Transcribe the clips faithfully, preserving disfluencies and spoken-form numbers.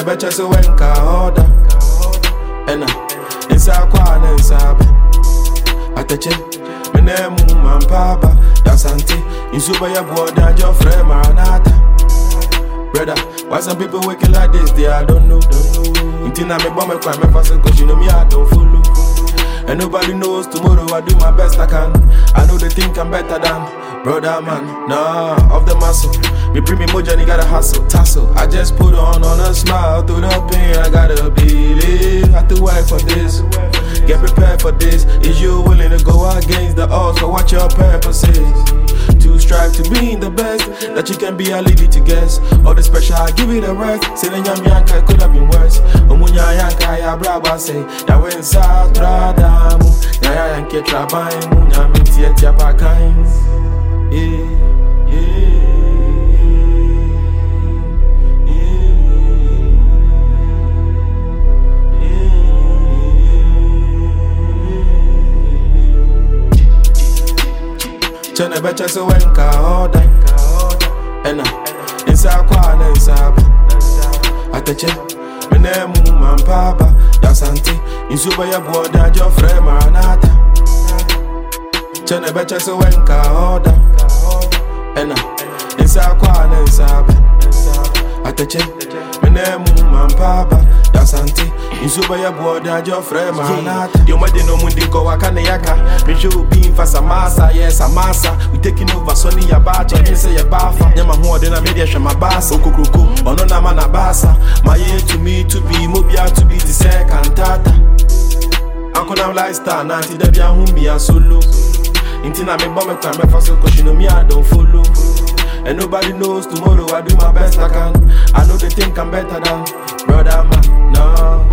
Chene beche so wenka order. Ena, insa kwa na insaba. Ateche, mene mu mampaba. Yasante, insuba ya boda jo frame maranata. Brother, why some people waking like this? They I don't know, don't know. Until I me bomb me cry me fast cause you know me I don't follow. And nobody knows tomorrow I do my best I can. I know they think I'm better than brother man. Nah, off the muscle. Me bring me mojo and you gotta hustle, tussle. I just put on on a smile through the pain. I gotta believe. Have to work for this. Get prepared for this. Is you willing to go against the odds? So what your purpose is? To strive to be the best that you can be, I leave it to guess. All the special, I give it a rest. Say the yam yanka, it could have been worse. Omunya yanka, ya braba say. Ya wen sa tradamu. Ya ya yanke trabain. Munya minti et ya pakain. Yeah, yeah. Chene beche so wenka order. Ena, insa kwa na insaba. Ateche, mene mu mampaba. Yasante, insuba ya boda jo frame maranata. Chene beche so wenka order. Ena, insa kwa na insaba. Ateche, mene mu mampaba. Yasante, insuba ya boda jo frame maranata. Yo made no mundi go wakane yaka. Me show being for samasa, yes amasa. We taking over Sony ya bacha, you say ya bafa. Nyama huwa dena media shama basa. Okukuku, ono na mana basa. My year to me to be, mobia to be the second tata. Uncle now lifestyle, nanti debi ya humbi ya solo. Inti na me bombe kwa me faso, cause you know me I don't follow. And nobody knows tomorrow I do my best I can. I know they think I'm better than brother man, no.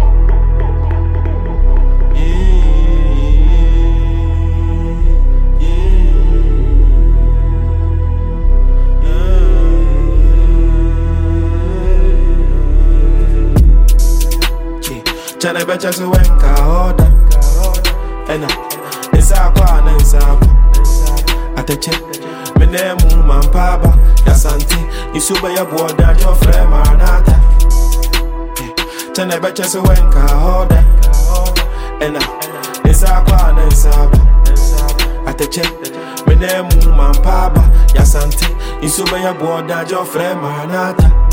Chene beche so wenka order. Ena, insa kwa na insaba. Ateche, mene mu mampaba. Yasante, insuba ya boda jo frame maranata. Chene beche so wenka order. Ena, insa kwa na insaba. Ateche, mene mu mampaba. Yasante, insuba ya boda jo frame maranata.